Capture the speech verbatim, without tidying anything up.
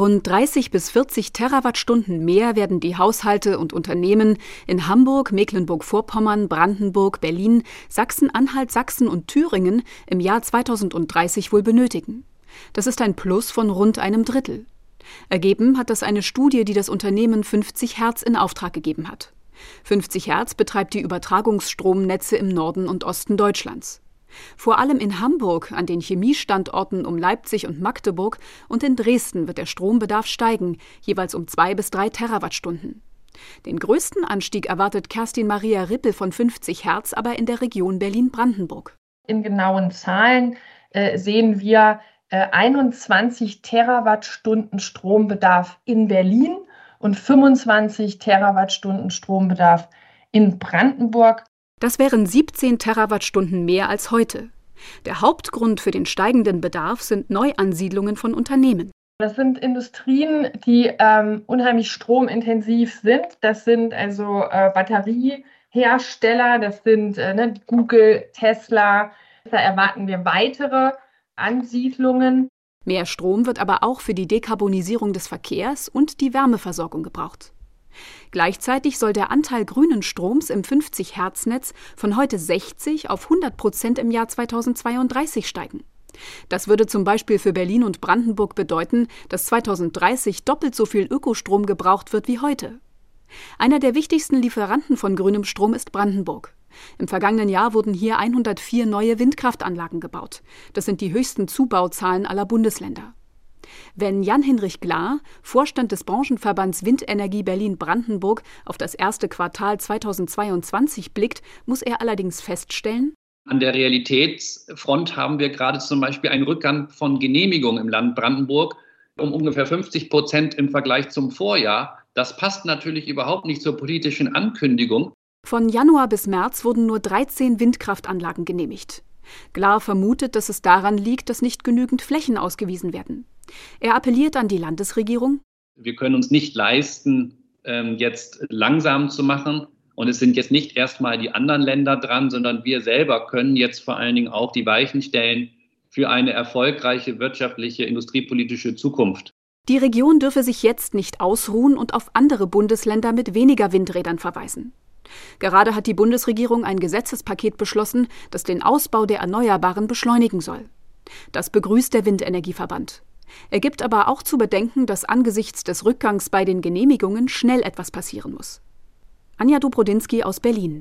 Rund dreißig bis vierzig Terawattstunden mehr werden die Haushalte und Unternehmen in Hamburg, Mecklenburg-Vorpommern, Brandenburg, Berlin, Sachsen-Anhalt, Sachsen und Thüringen im Jahr zweitausenddreißig wohl benötigen. Das ist ein Plus von rund einem Drittel. Ergeben hat das eine Studie, die das Unternehmen fünfzig Hertz in Auftrag gegeben hat. fünfzig Hertz betreibt die Übertragungsstromnetze im Norden und Osten Deutschlands. Vor allem in Hamburg, an den Chemiestandorten um Leipzig und Magdeburg und in Dresden wird der Strombedarf steigen, jeweils um zwei bis drei Terawattstunden. Den größten Anstieg erwartet Kerstin Maria Rippel von fünfzig Hertz aber in der Region Berlin-Brandenburg. In genauen Zahlen äh, sehen wir äh, einundzwanzig Terawattstunden Strombedarf in Berlin und fünfundzwanzig Terawattstunden Strombedarf in Brandenburg. Das wären siebzehn Terawattstunden mehr als heute. Der Hauptgrund für den steigenden Bedarf sind Neuansiedlungen von Unternehmen. Das sind Industrien, die ähm, unheimlich stromintensiv sind. Das sind also äh, Batteriehersteller, das sind äh, ne, Google, Tesla. Da erwarten wir weitere Ansiedlungen. Mehr Strom wird aber auch für die Dekarbonisierung des Verkehrs und die Wärmeversorgung gebraucht. Gleichzeitig soll der Anteil grünen Stroms im fünfzig Hertz Netz von heute sechzig auf hundert Prozent im Jahr zweitausendzweiunddreißig steigen. Das würde zum Beispiel für Berlin und Brandenburg bedeuten, dass zweitausenddreißig doppelt so viel Ökostrom gebraucht wird wie heute. Einer der wichtigsten Lieferanten von grünem Strom ist Brandenburg. Im vergangenen Jahr wurden hier hundertvier neue Windkraftanlagen gebaut. Das sind die höchsten Zubauzahlen aller Bundesländer. Wenn Jan-Hinrich Glahr, Vorstand des Branchenverbands Windenergie Berlin-Brandenburg, auf das erste Quartal zweitausendzweiundzwanzig blickt, muss er allerdings feststellen: An der Realitätsfront haben wir gerade zum Beispiel einen Rückgang von Genehmigungen im Land Brandenburg um ungefähr fünfzig Prozent im Vergleich zum Vorjahr. Das passt natürlich überhaupt nicht zur politischen Ankündigung. Von Januar bis März wurden nur dreizehn Windkraftanlagen genehmigt. Glahr vermutet, dass es daran liegt, dass nicht genügend Flächen ausgewiesen werden. Er appelliert an die Landesregierung: Wir können uns nicht leisten, jetzt langsam zu machen. Und es sind jetzt nicht erstmal die anderen Länder dran, sondern wir selber können jetzt vor allen Dingen auch die Weichen stellen für eine erfolgreiche wirtschaftliche, industriepolitische Zukunft. Die Region dürfe sich jetzt nicht ausruhen und auf andere Bundesländer mit weniger Windrädern verweisen. Gerade hat die Bundesregierung ein Gesetzespaket beschlossen, das den Ausbau der Erneuerbaren beschleunigen soll. Das begrüßt der Windenergieverband. Er gibt aber auch zu bedenken, dass angesichts des Rückgangs bei den Genehmigungen schnell etwas passieren muss. Anja Dobrodinsky aus Berlin.